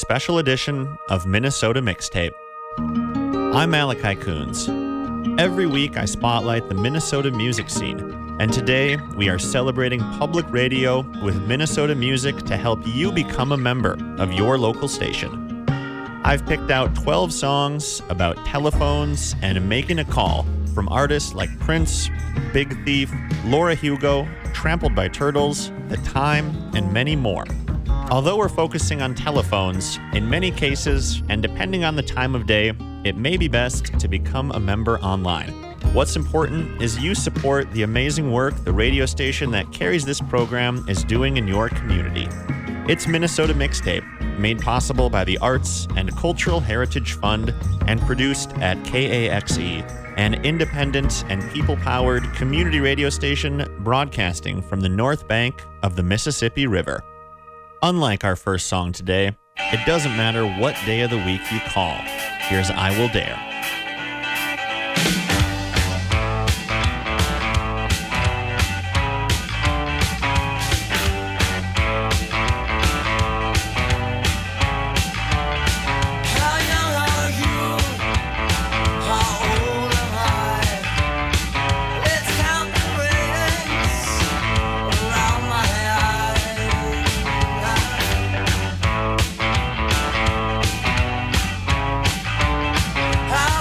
special edition of Minnesota Mixtape. I'm Malachi Coons. Every week I spotlight the Minnesota music scene, and today we are celebrating public radio with Minnesota music to help you become a member of your local station. I've picked out 12 songs about telephones and making a call from artists like Prince, Big Thief, Laura Hugo, Trampled by Turtles, The Time, and many more. Although we're focusing on telephones, in many cases, and depending on the time of day, it may be best to become a member online. What's important is you support the amazing work the radio station that carries this program is doing in your community. It's Minnesota Mixtape, made possible by the Arts and Cultural Heritage Fund and produced at KAXE, an independent and people-powered community radio station broadcasting from the north bank of the Mississippi River. Unlike our first song today, it doesn't matter what day of the week you call. Here's I Will Dare. How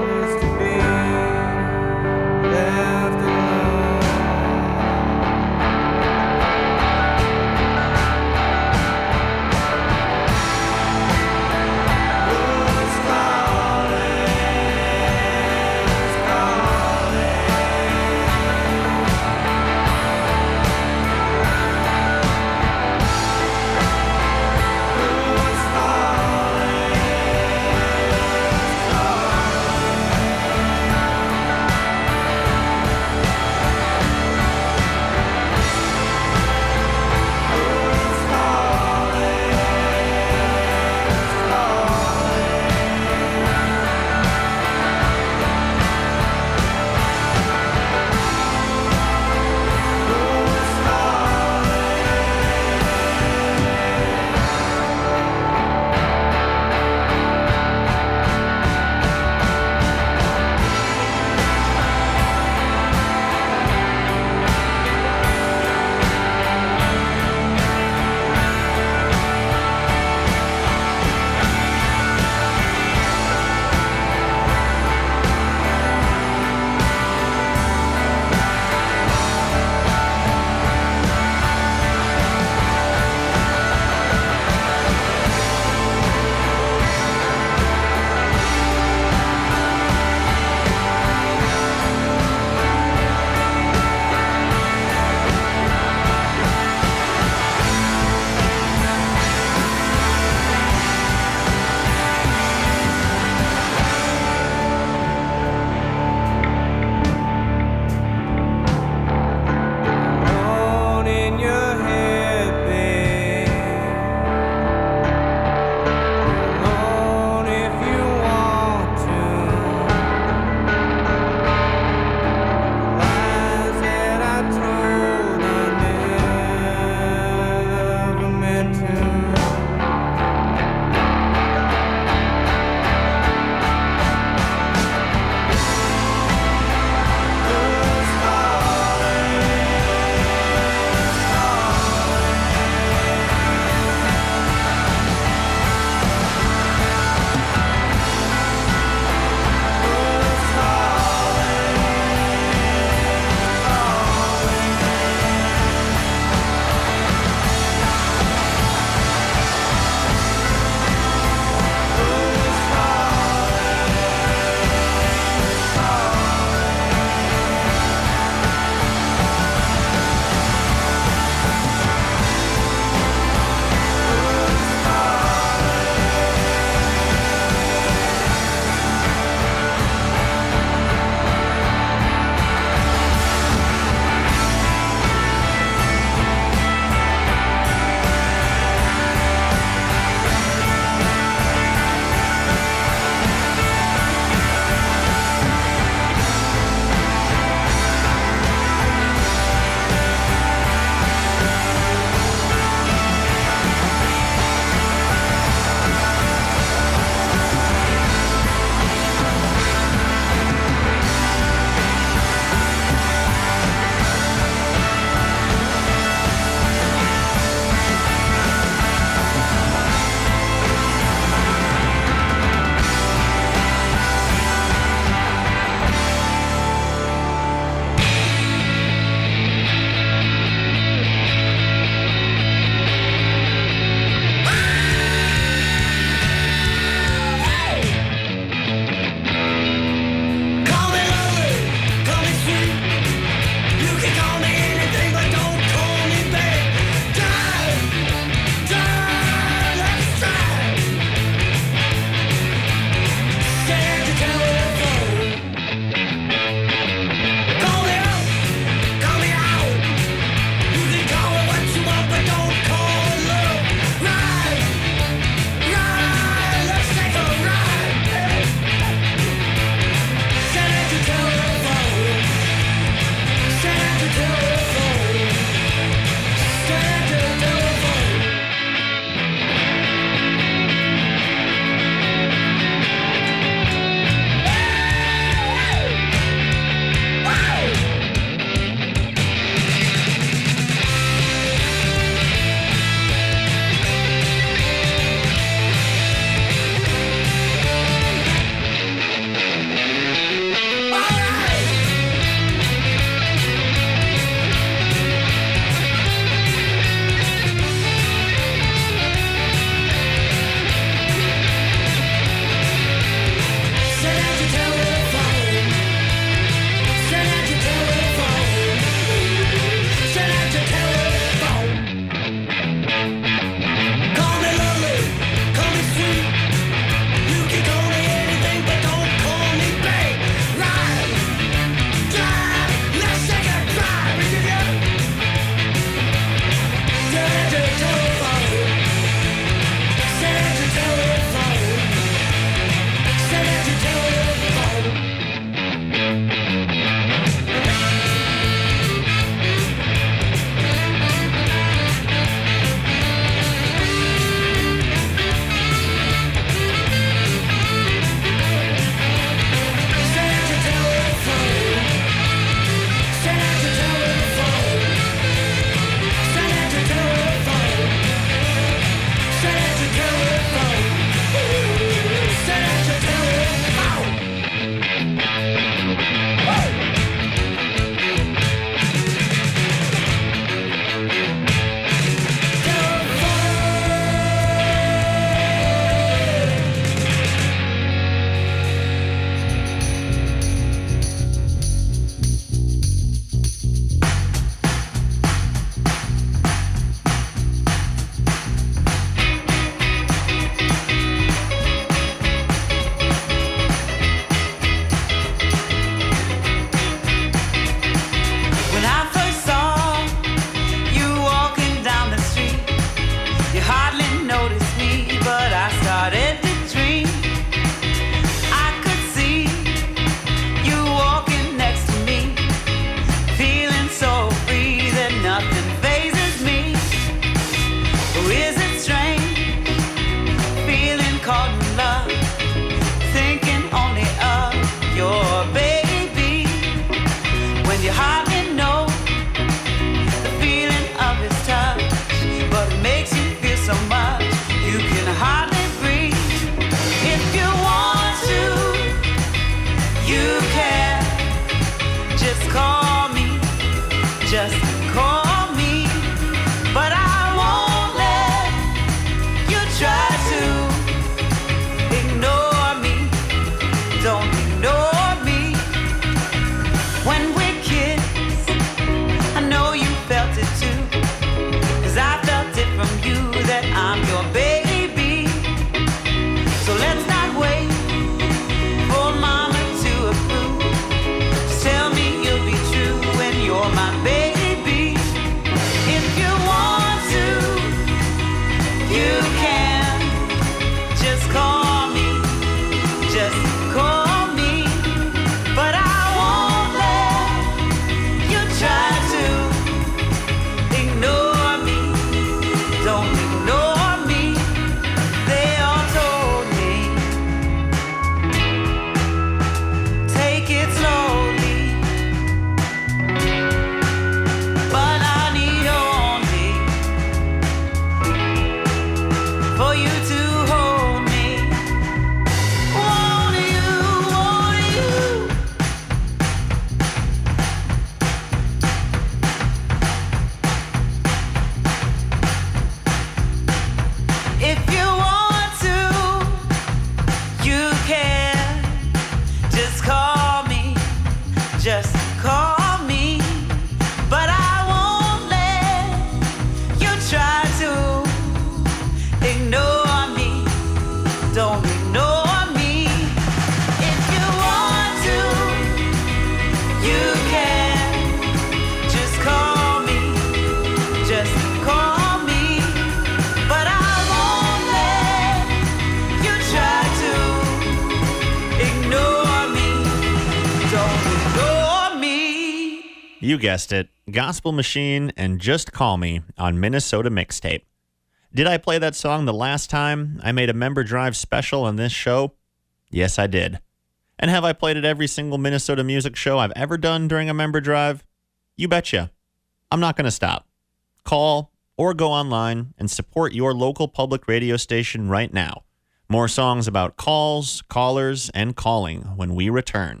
You guessed it, Gospel Machine and Just Call Me on Minnesota Mixtape. Did I play that song the last time I made a member drive special on this show? Yes, I did. And have I played it every single Minnesota music show I've ever done during a member drive? You betcha. I'm not going to stop. Call or go online and support your local public radio station right now. More songs about calls, callers, and calling when we return.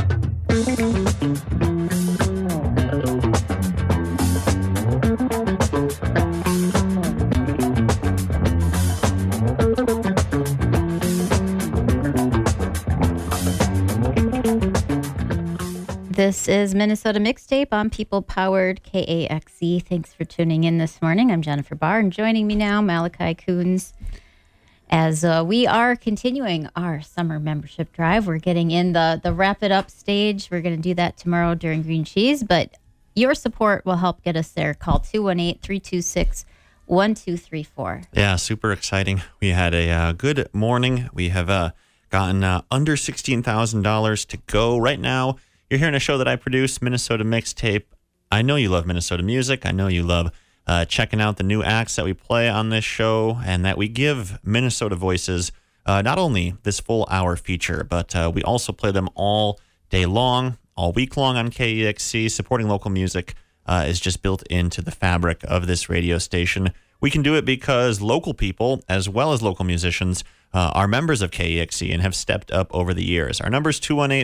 This is Minnesota Mixtape on People-Powered KAXE. Thanks for tuning in this morning. I'm Jennifer Barr, and joining me now, Malachi Coons. As we are continuing our summer membership drive, we're getting in the wrap-it-up stage. We're going to do that tomorrow during Green Cheese, but your support will help get us there. Call 218-326-1234. Yeah, super exciting. We had a good morning. We have gotten under $16,000 to go right now. You're hearing a show that I produce, Minnesota Mixtape. I know you love Minnesota music. I know you love checking out the new acts that we play on this show and that we give Minnesota voices, not only this full hour feature, but we also play them all day long, all week long on KEXC. Supporting local music is just built into the fabric of this radio station. We can do it because local people, as well as local musicians, are members of KEXC and have stepped up over the years. Our number is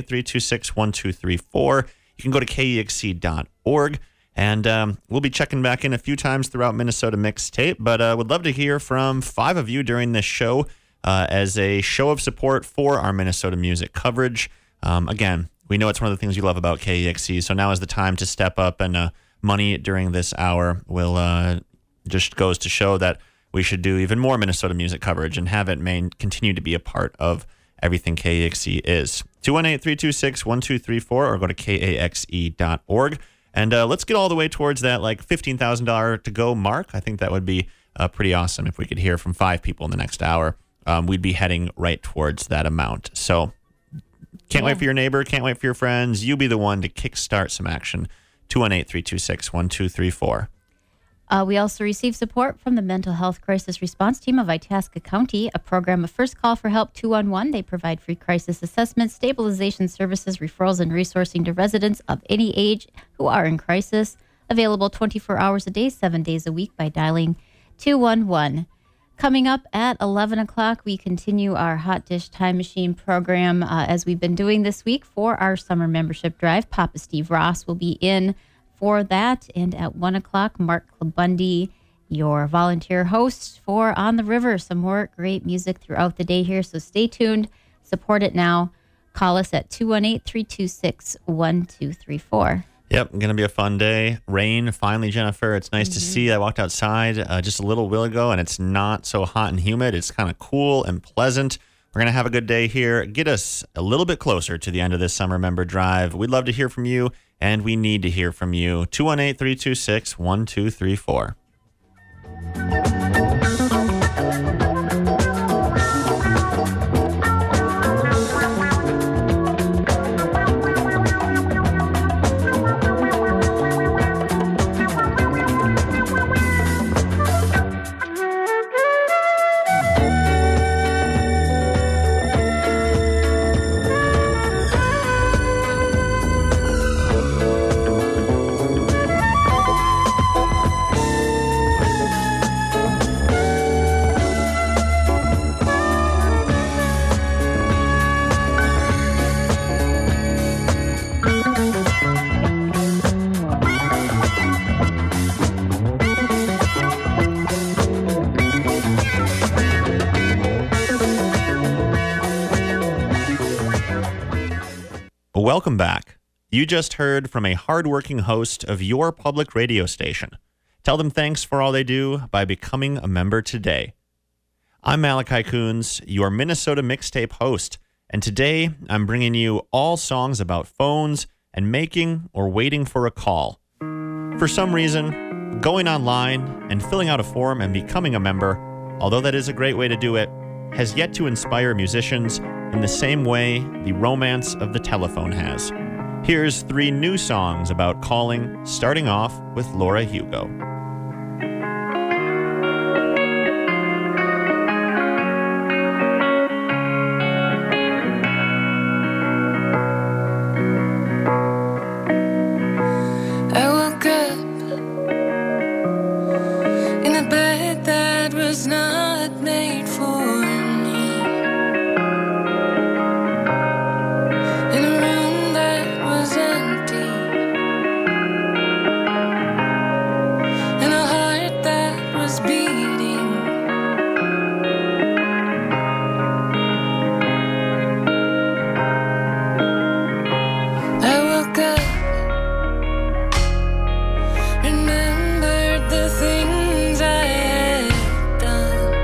218-326-1234. You can go to KEXC.org, and we'll be checking back in a few times throughout Minnesota Mixtape, but would love to hear from 5 of you during this show as a show of support for our Minnesota music coverage. Again, we know it's one of the things you love about KEXC, so now is the time to step up, and money during this hour will just goes to show that we should do even more Minnesota music coverage and have it continue to be a part of everything KEXC is. 218-326-1234 or go to KAXE.org. And let's get all the way towards that like $15,000 to go mark. I think that would be pretty awesome if we could hear from 5 people in the next hour. We'd be heading right towards that amount. So can't wait for your neighbor, can't wait for your friends. You be the one to kickstart some action. 218-326-1234. We also receive support from the Mental Health Crisis Response Team of Itasca County, a program of First Call for Help 211. They provide free crisis assessment, stabilization services, referrals, and resourcing to residents of any age who are in crisis. Available 24 hours a day, 7 days a week by dialing 211. Coming up at 11 o'clock, we continue our Hot Dish Time Machine program as we've been doing this week for our summer membership drive. Papa Steve Ross will be in for that. And at 1 o'clock, Mark Klabundy, your volunteer host for On the River. Some more great music throughout the day here. So stay tuned. Support it now. Call us at 218-326-1234. Yep, going to be a fun day. Rain, finally, Jennifer. It's nice to see. I walked outside just a little while ago, and it's not so hot and humid. It's kind of cool and pleasant. We're going to have a good day here. Get us a little bit closer to the end of this summer member drive. We'd love to hear from you, and we need to hear from you. 218-326-1234. Welcome back. You just heard from a hardworking host of your public radio station. Tell them thanks for all they do by becoming a member today. I'm Malachi Coons, your Minnesota Mixtape host, and today I'm bringing you all songs about phones and making or waiting for a call. For some reason, going online and filling out a form and becoming a member, although that is a great way to do it, has yet to inspire musicians in the same way the romance of the telephone has. Here's 3 new songs about calling, starting off with Laura Hugo. Remembered the things I had done.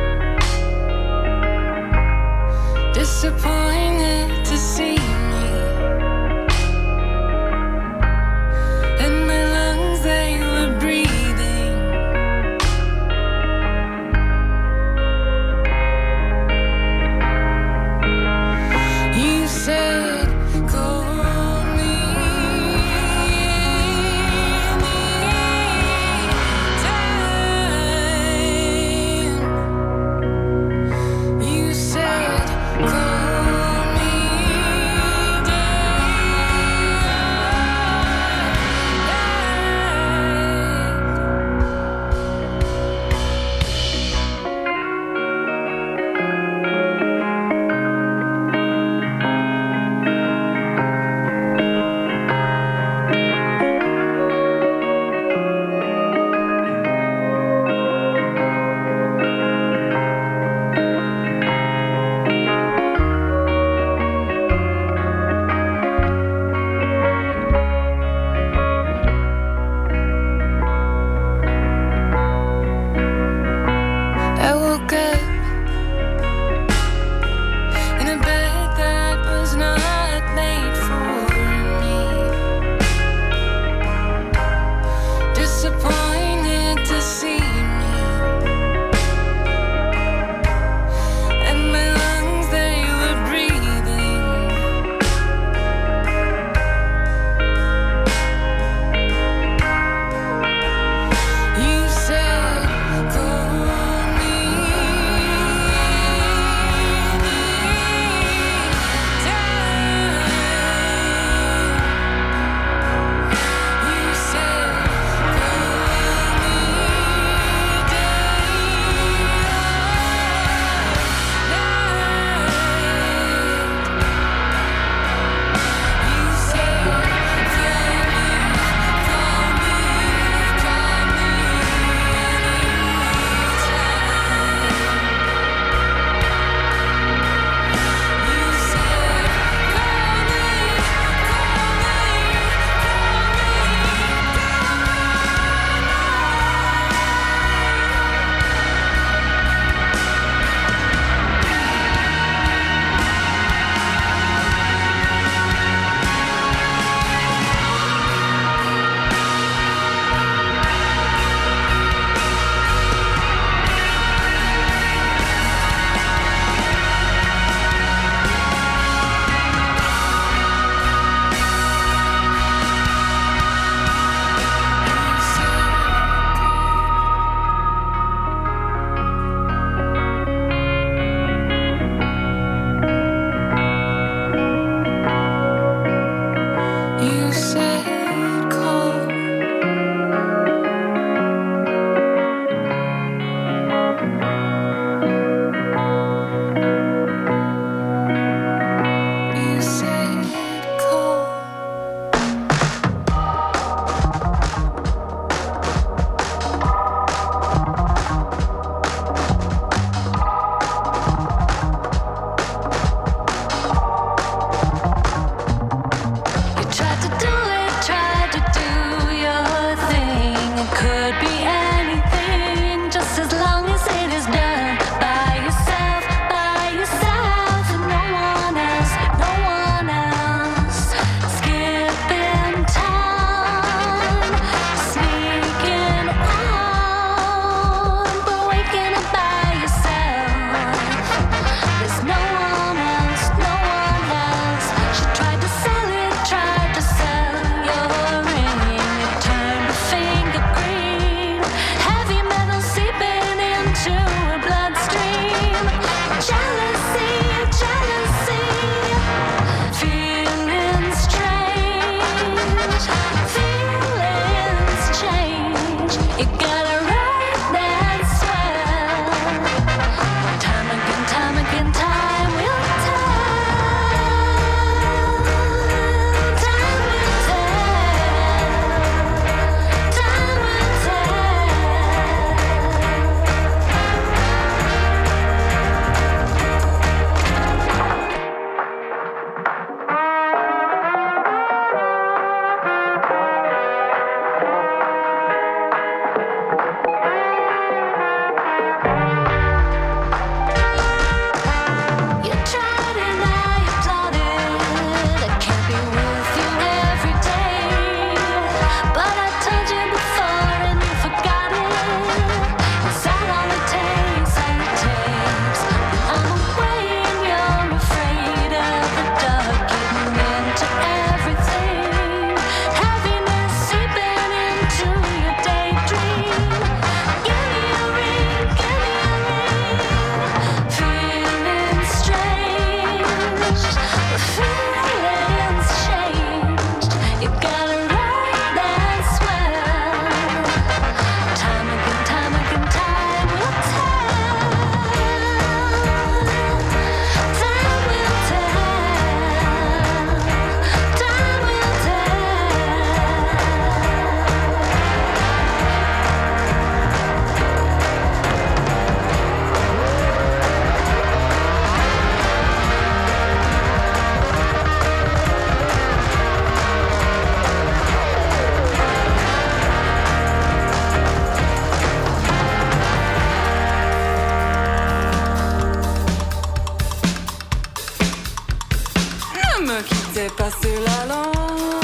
quittait pas sur la langue.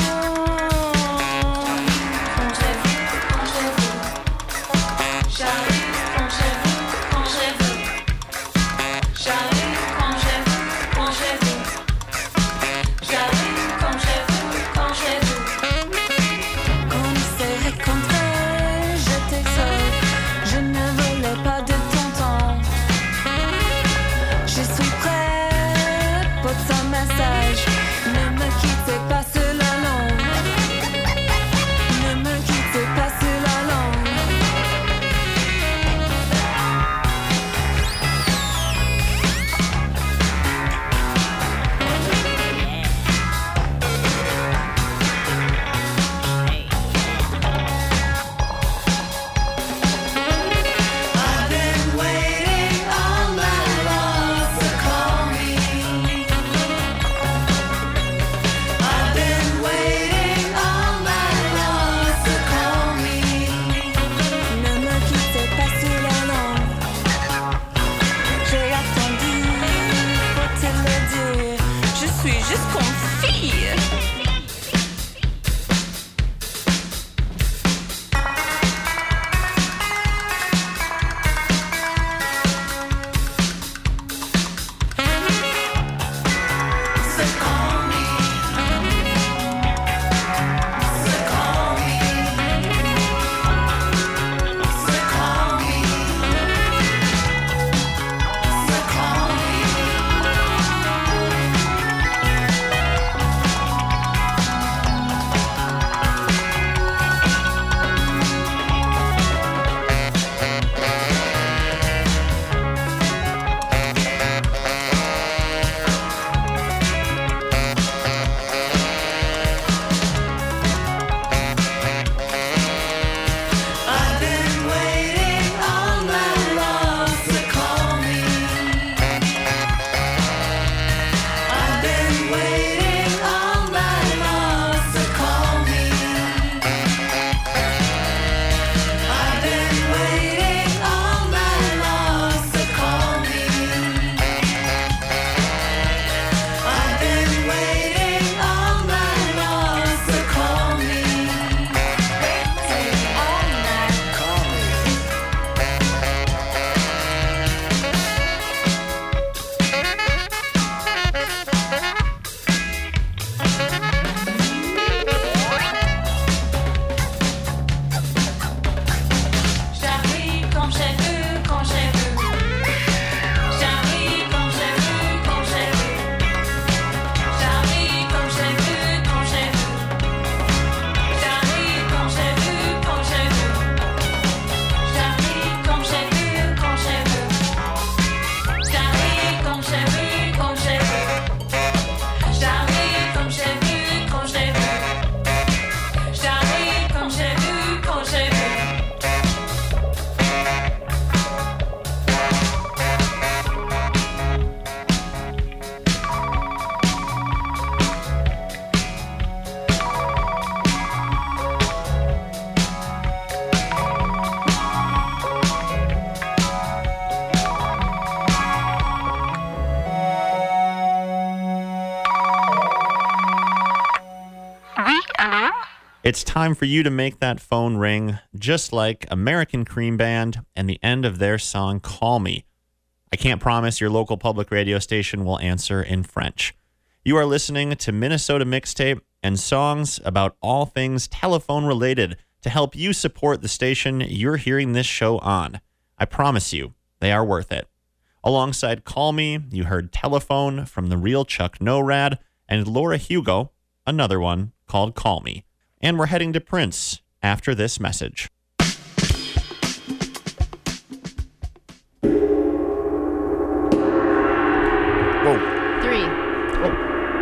It's time for you to make that phone ring, just like American Cream Band and the end of their song, Call Me. I can't promise your local public radio station will answer in French. You are listening to Minnesota Mixtape and songs about all things telephone related to help you support the station you're hearing this show on. I promise you, they are worth it. Alongside Call Me, you heard Telephone from the real Chuck Norad and Laura Hugo, another one called Call Me. And we're heading to Prince after this message. Whoa. 3. Oh.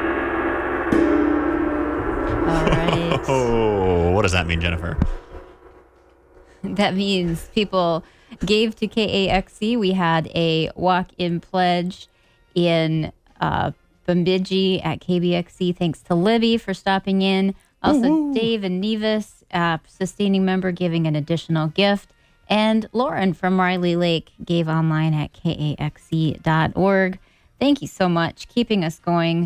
All right. Oh, what does that mean, Jennifer? That means people gave to KAXC. We had a walk-in pledge in Bemidji at KBXC. Thanks to Libby for stopping in. Also, Dave and Nevis, sustaining member, giving an additional gift. And Lauren from Riley Lake gave online at kaxc.org. Thank you so much, keeping us going.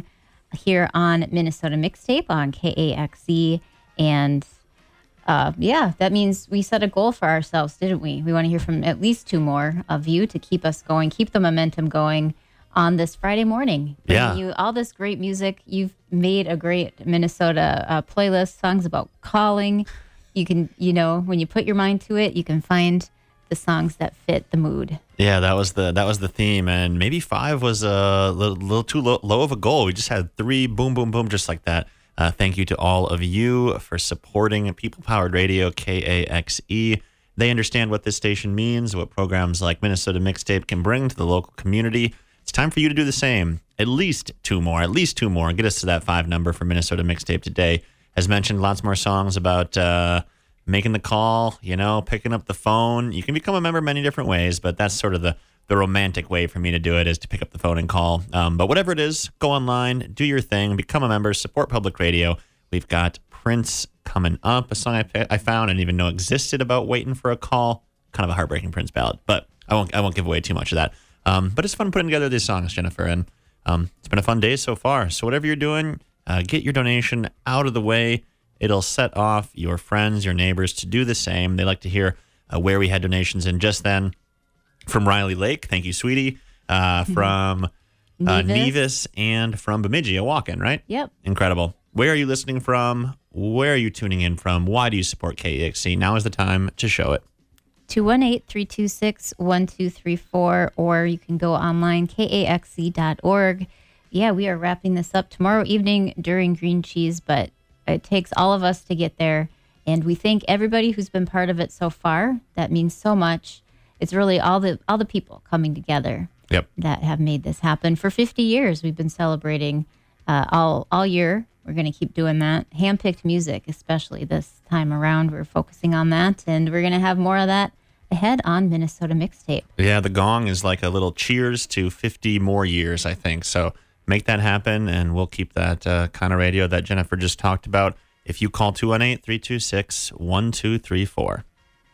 here on Minnesota Mixtape on KAXE. And that means we set a goal for ourselves, didn't we? We want to hear from at least 2 more of you to keep us going, keep the momentum going on this Friday morning. Bringing you all this great music. You've made a great Minnesota playlist, songs about calling. You can, when you put your mind to it, you can find the songs that fit the mood. Yeah, that was the theme, and maybe 5 was a little too low of a goal. We just had 3, boom, boom, boom, just like that. Thank you to all of you for supporting People-Powered Radio, KAXE. They understand what this station means, what programs like Minnesota Mixtape can bring to the local community. It's time for you to do the same. At least 2 more. Get us to that 5 number for Minnesota Mixtape today. As mentioned, lots more songs about making the call, picking up the phone. You can become a member many different ways, but that's sort of the romantic way for me to do it, is to pick up the phone and call. But whatever it is, go online, do your thing, become a member, support public radio. We've got Prince coming up, a song I found and didn't even know existed, about waiting for a call. Kind of a heartbreaking Prince ballad, but I won't give away too much of that. But it's fun putting together these songs, Jennifer, and it's been a fun day so far. So whatever you're doing, get your donation out of the way. It'll set off your friends, your neighbors to do the same. They like to hear where we had donations in just then. From Riley Lake, thank you, sweetie. From Nevis, and from Bemidji, Walken, right? Yep. Incredible. Where are you listening from? Where are you tuning in from? Why do you support KAXE? Now is the time to show it. 218-326-1234, or you can go online, kaxe.org. Yeah, we are wrapping this up tomorrow evening during Green Cheese, but it takes all of us to get there. And we thank everybody who's been part of it so far. That means so much. It's really all the people coming together that have made this happen. For 50 years, we've been celebrating all year. We're going to keep doing that. Handpicked music, especially this time around. We're focusing on that, and we're going to have more of that ahead on Minnesota Mixtape. Yeah, the gong is like a little cheers to 50 more years, I think. So make that happen, and we'll keep that kind of radio that Jennifer just talked about. If you call 218-326-1234.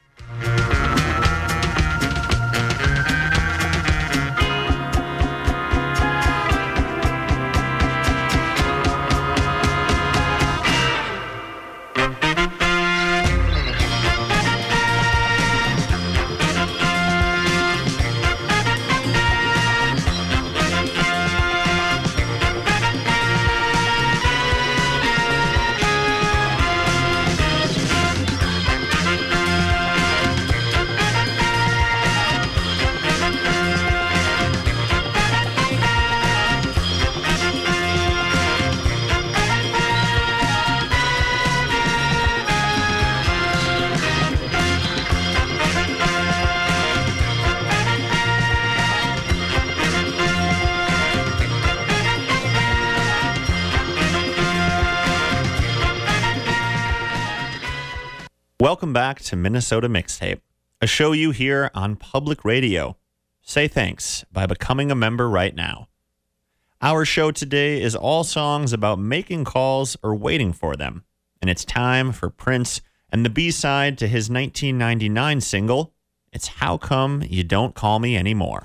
Welcome back to Minnesota Mixtape, a show you hear on public radio. Say thanks by becoming a member right now. Our show today is all songs about making calls or waiting for them, and it's time for Prince and the B-side to his 1999 single, It's How Come You Don't Call Me Anymore.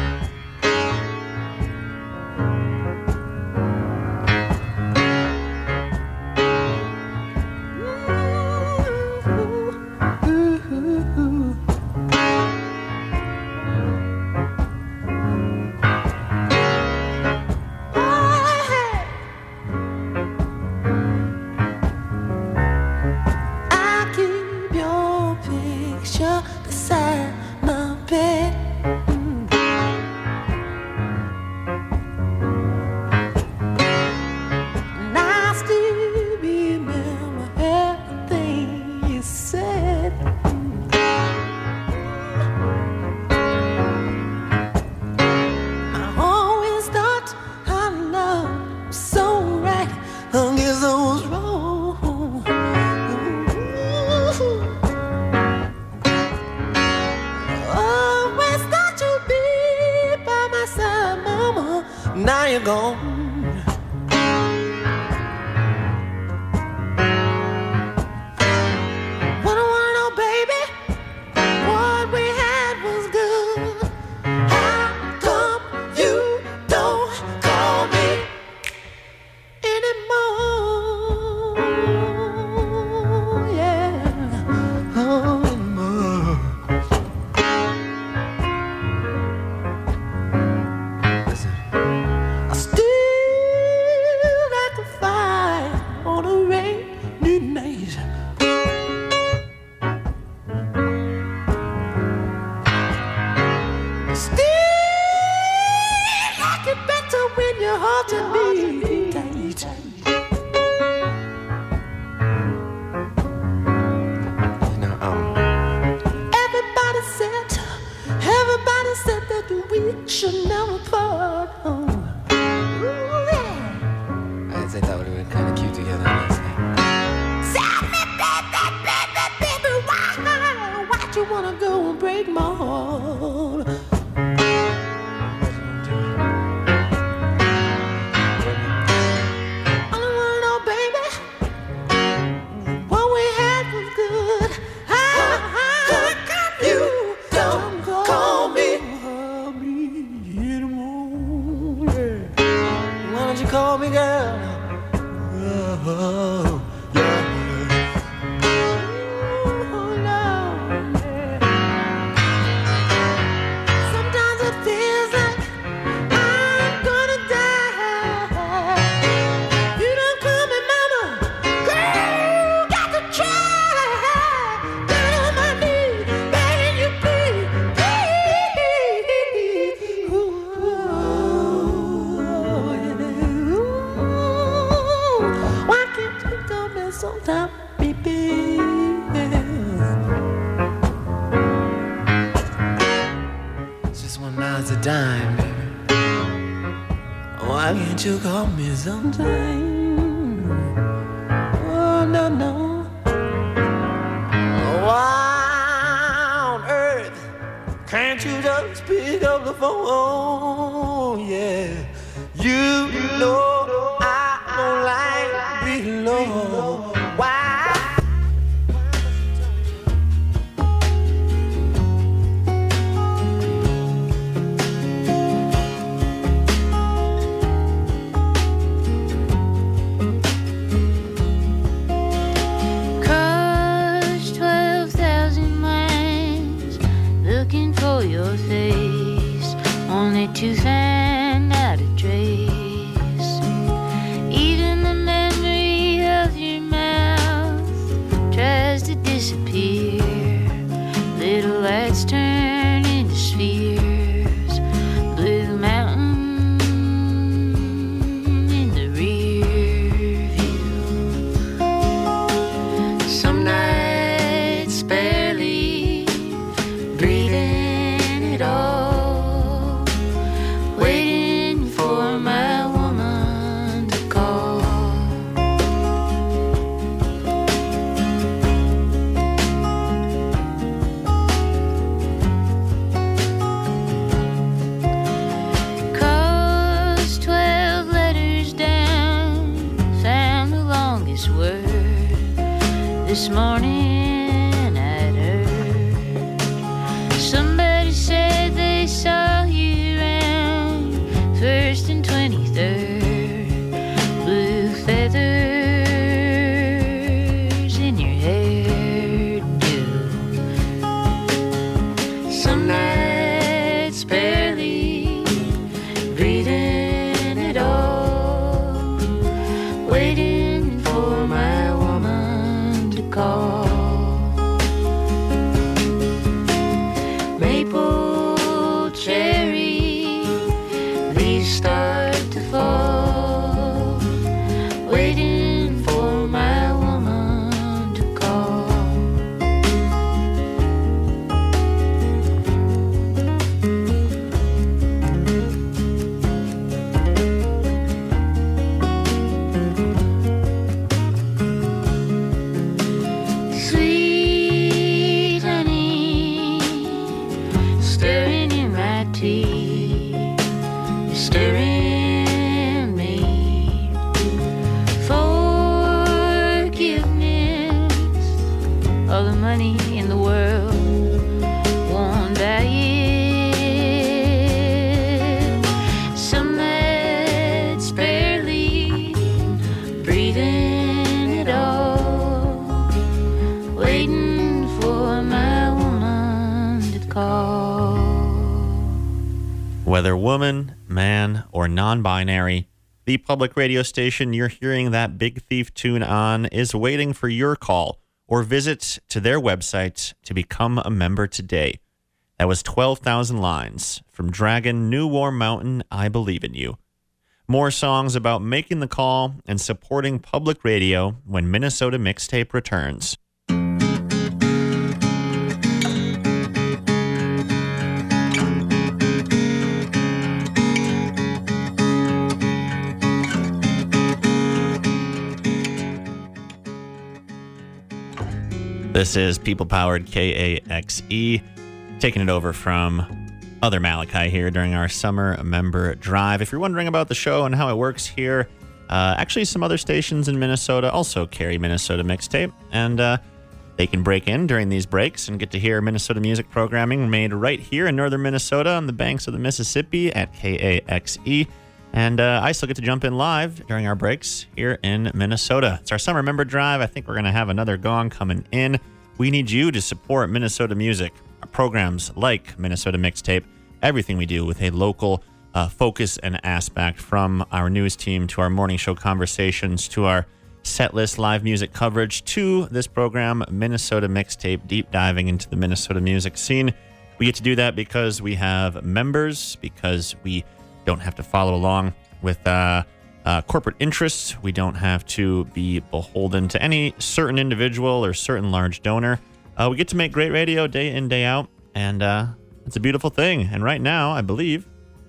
Now you're gone. What I wanna know, baby, what we had was good. How come you don't call me Still like it better when you're holding me tight. Everybody said that we should never part. Ooh, yeah. I thought we were kind of cute together last night. Tell me, baby, why'd you wanna go and break my heart? I don't wanna know, baby, what we had was good. How come you don't call me anymore? Yeah. Why don't you call me, girl? Oh, yeah. Oh, no, yeah. Sometimes it feels like I'm gonna die. You don't call me mama, girl, got to try. Down on my knees, begging you please, please. Ooh, yeah. Why can't you call me sometime, baby? Just $1 a dime, baby. Why can't you call me sometime? Oh, no, no. Why on earth can't you just pick up the phone? Yeah. You know I don't like being alone. Why? Cross 12,000 miles looking for your face, only to find out a trace. Even the memory of your mouth tries to disappear. Little lights turn into spheres. Blue mountain in the rear view. Some nights barely breathing at all, waiting for my woman to call. Crossed 12 letters down, found the longest word. This morning I'd heard somebody said they saw you around 1st and 23rd. Blue feathers in your hairdo. Some nights barely breathing at all, waiting for my woman to call. Maple, cherry, leaves start to fall, waiting for my woman to call. Sweet honey, stirring in my tea, stirring me. Forgiveness, all the money in the world won't buy it. Some nights barely breathing at all, waiting for my woman to call. Whether woman, man, or non-binary, the public radio station you're hearing that Big Thief tune on is waiting for your call or visit to their website to become a member today. That was 12,000 Lines from Dragon, New Warm Mountain, I Believe in You. More songs about making the call and supporting public radio when Minnesota Mixtape returns. This is people-powered KAXE, taking it over from other Malachi here during our summer member drive. If you're wondering about the show and how it works here, actually some other stations in Minnesota also carry Minnesota Mixtape, and they can break in during these breaks and get to hear Minnesota music programming made right here in northern Minnesota on the banks of the Mississippi at KAXE. And I still get to jump in live during our breaks here in Minnesota. It's our summer member drive. I think we're going to have another gong coming in. We need you to support Minnesota music, our programs like Minnesota Mixtape, everything we do with a local focus and aspect, from our news team to our morning show conversations to our set list live music coverage to this program, Minnesota Mixtape, deep diving into the Minnesota music scene. We get to do that because we have members, because we don't have to follow along with corporate interests. We don't have to be beholden to any certain individual or certain large donor. We get to make great radio day in, day out, and it's a beautiful thing. And right now, I believe...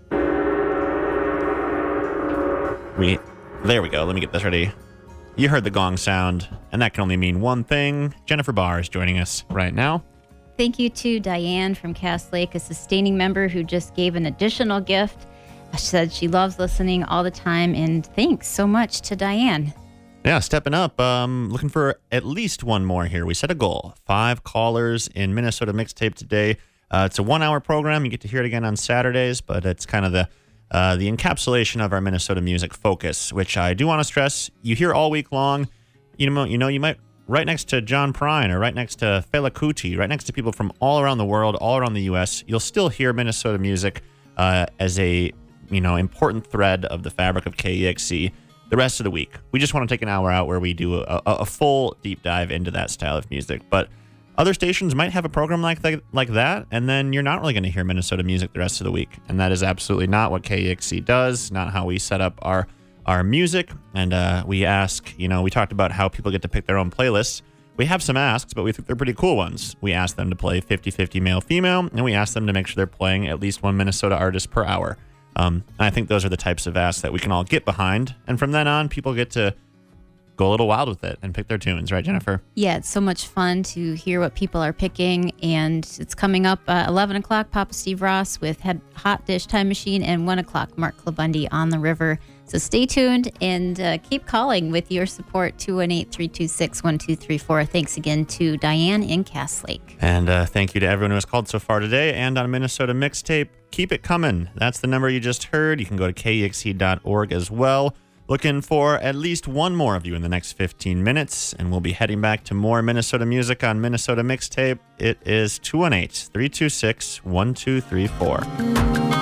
There we go. Let me get this ready. You heard the gong sound, and that can only mean one thing. Jennifer Barr is joining us right now. Thank you to Diane from Cass Lake, a sustaining member who just gave an additional gift. She said she loves listening all the time, and thanks so much to Diane. Yeah, stepping up. Looking for at least one more here. We set a goal. 5 callers in Minnesota Mixtape today. It's a 1-hour program. You get to hear it again on Saturdays, but it's kind of the encapsulation of our Minnesota music focus, which I do want to stress. You hear all week long. You might right next to John Prine or right next to Fela Kuti, right next to people from all around the world, all around the U.S. You'll still hear Minnesota music as a important thread of the fabric of KEXC the rest of the week. We just want to take an hour out where we do a full deep dive into that style of music. But other stations might have a program like that, and then you're not really going to hear Minnesota music the rest of the week. And that is absolutely not what KEXC does, not how we set up our music. And we ask, we talked about how people get to pick their own playlists. We have some asks, but we think they're pretty cool ones. We ask them to play 50-50 male-female, and we ask them to make sure they're playing at least one Minnesota artist per hour. And I think those are the types of asks that we can all get behind. And from then on, people get to go a little wild with it and pick their tunes. Right, Jennifer? Yeah, it's so much fun to hear what people are picking. And it's coming up 11 o'clock, Papa Steve Ross with Hot Dish Time Machine, and 1 o'clock, Mark Clabundi on the River. So stay tuned and keep calling with your support, 218-326-1234. Thanks again to Diane in Cass Lake. And thank you to everyone who has called so far today and on Minnesota Mixtape. Keep it coming. That's the number you just heard. You can go to KEXC.org as well. Looking for at least one more of you in the next 15 minutes, and we'll be heading back to more Minnesota music on Minnesota Mixtape. It is 218-326-1234.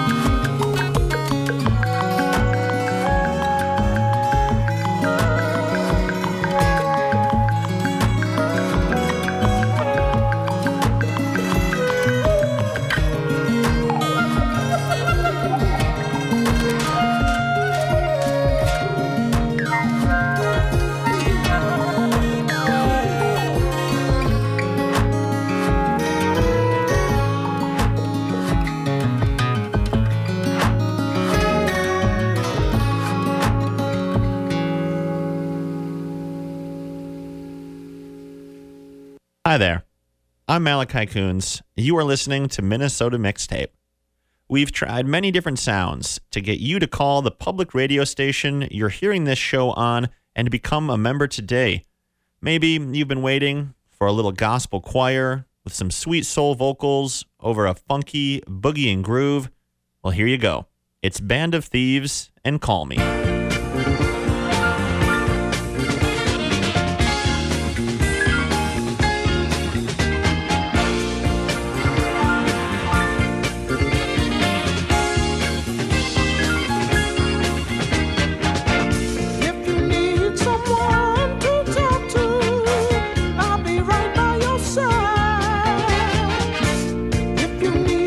Hi there. I'm Malachi Coons. You are listening to Minnesota Mixtape. We've tried many different sounds to get you to call the public radio station you're hearing this show on and to become a member today. Maybe you've been waiting for a little gospel choir with some sweet soul vocals over a funky boogieing groove. Well, here you go. It's Band of Thieves and Call Me. If you need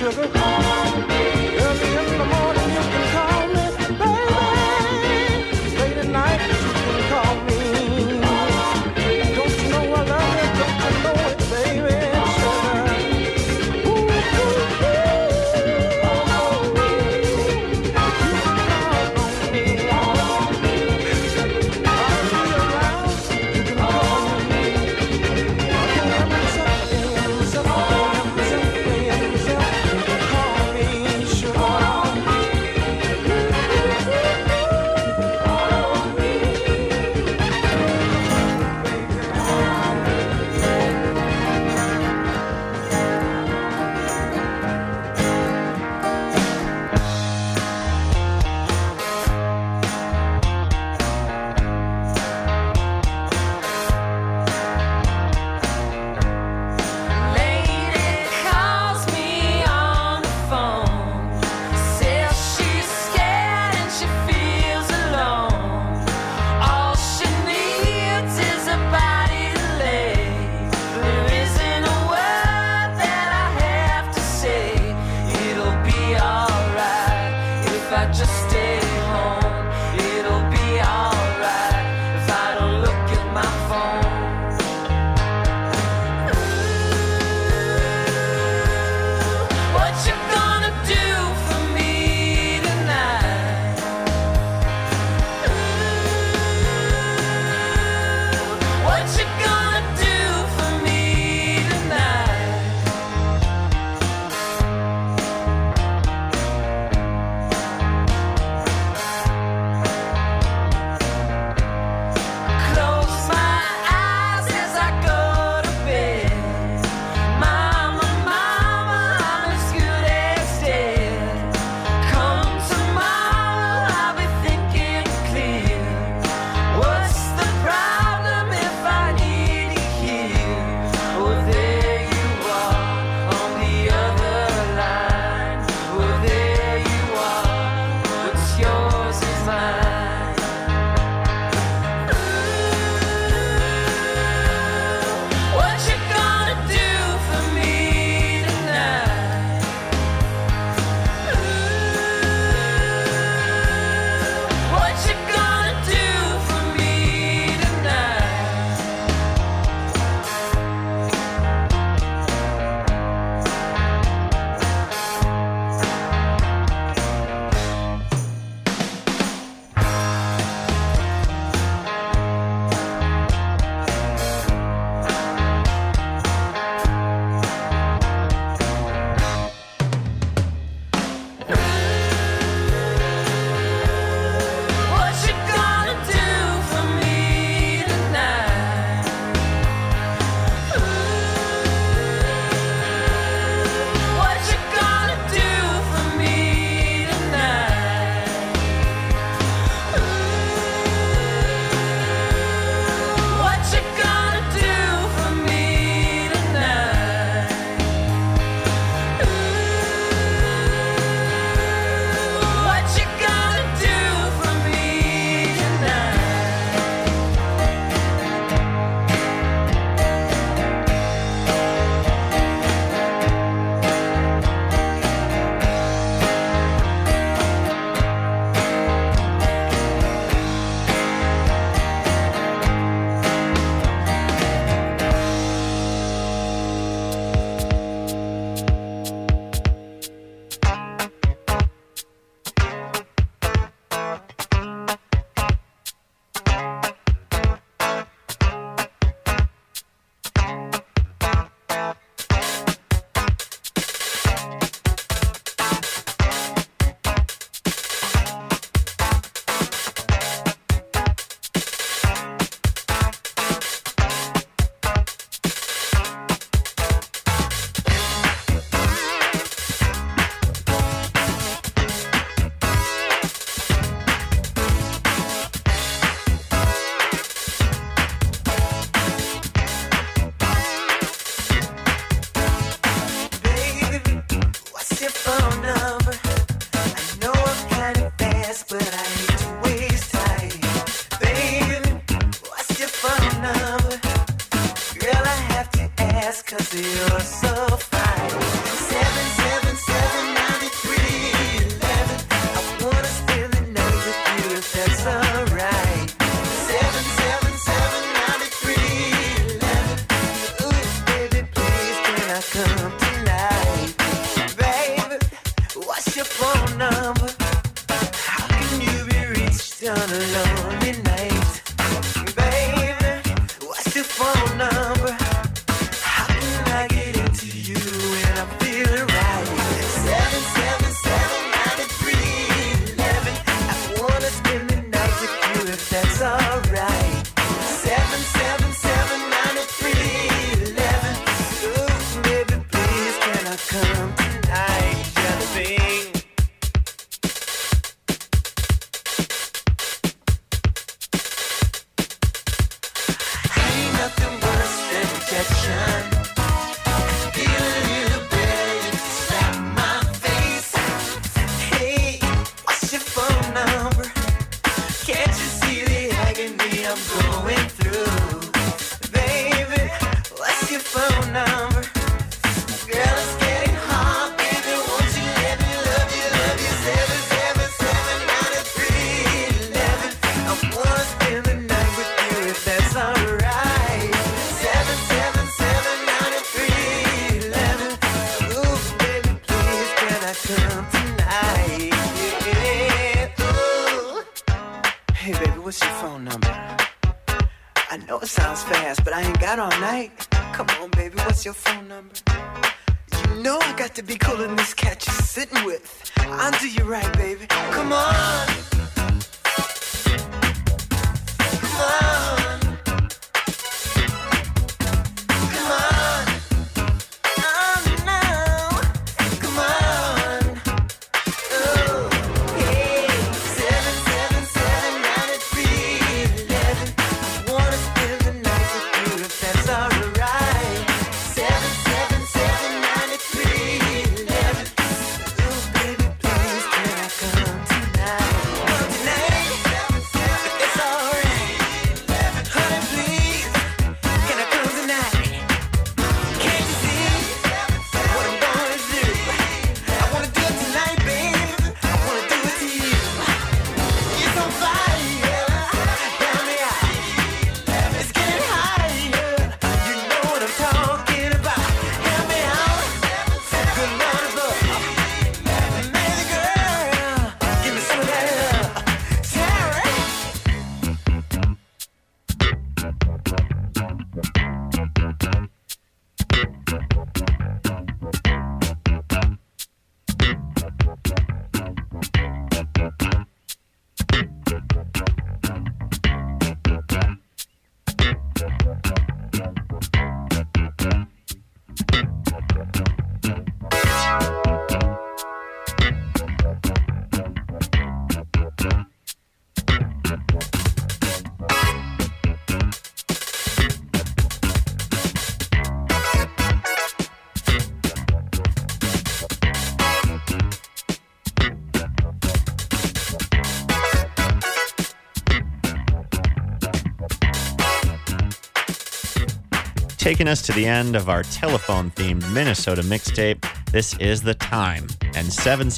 sugar. Early in the morning you can call me, baby. Late at night you can call me. Don't you know I love you? Don't you know it, baby? Sugar. Ooh, ooh, ooh. You can call on me. I'll be around. You can call me. I can have myself, myself, myself, myself. come tonight? Ooh. Hey, baby, what's your phone number? I know it sounds fast, but I ain't got all night. Come on, baby, what's your phone number? You know I got to be cooler than this cat you're sitting with. I'll do you right, baby. Come on. Come on. Come on. Oh, no. Come on. Oh, hey. 777-9311. Wanna spend the night with you if that's alright. 777-9311. Oh, baby, please, can I come tonight? Come tonight, if it's alright. Honey, please, can I come tonight? Can't you see what I'm gonna do? I wanna do it tonight, baby. I wanna do it to you. You're so fire, down the aisle. It's getting higher. You know what I'm talking about. Help me out. Good Lord above. Amazing girl. Give me some of that love. Tara. Taking us to the end of our telephone-themed Minnesota mixtape, this is The Time and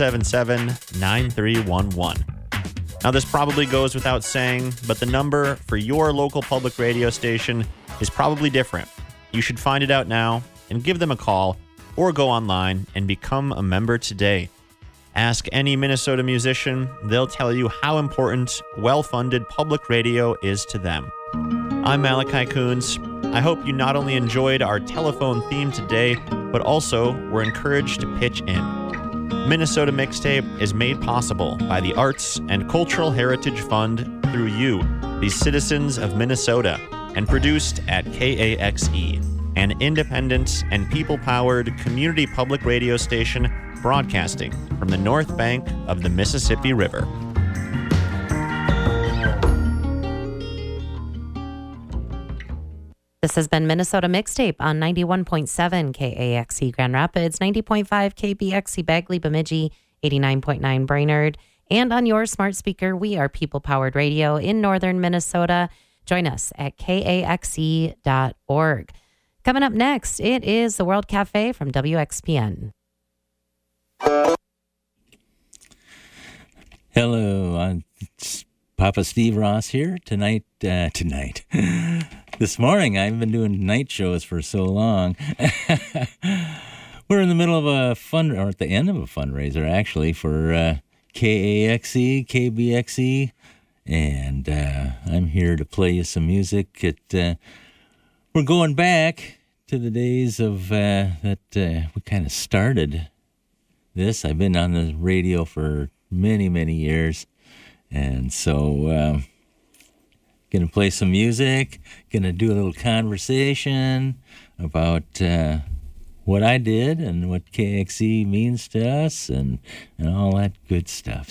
777-9311. Now, this probably goes without saying, but the number for your local public radio station is probably different. You should find it out now and give them a call or go online and become a member today. Ask any Minnesota musician, they'll tell you how important well-funded public radio is to them. I'm Malachi Coons. I hope you not only enjoyed our telephone theme today, but also were encouraged to pitch in. Minnesota Mixtape is made possible by the Arts and Cultural Heritage Fund through you, the citizens of Minnesota, and produced at KAXE, an independent and people-powered community public radio station broadcasting from the north bank of the Mississippi River. This has been Minnesota Mixtape on 91.7 KAXE Grand Rapids, 90.5 KBXE Bagley Bemidji, 89.9 Brainerd, and on your smart speaker, we are people-powered radio in northern Minnesota. Join us at kaxe.org. Coming up next, it is the World Cafe from WXPN. Hello, I'm Papa Steve Ross here tonight. This morning, I've been doing night shows for so long. We're in the middle of or at the end of a fundraiser, actually, for KAXE, KBXE, and I'm here to play you some music. We're going back to the days of that we kind of started this. I've been on the radio for many, many years, and so going to play some music, going to do a little conversation about what I did and what KXE means to us and all that good stuff.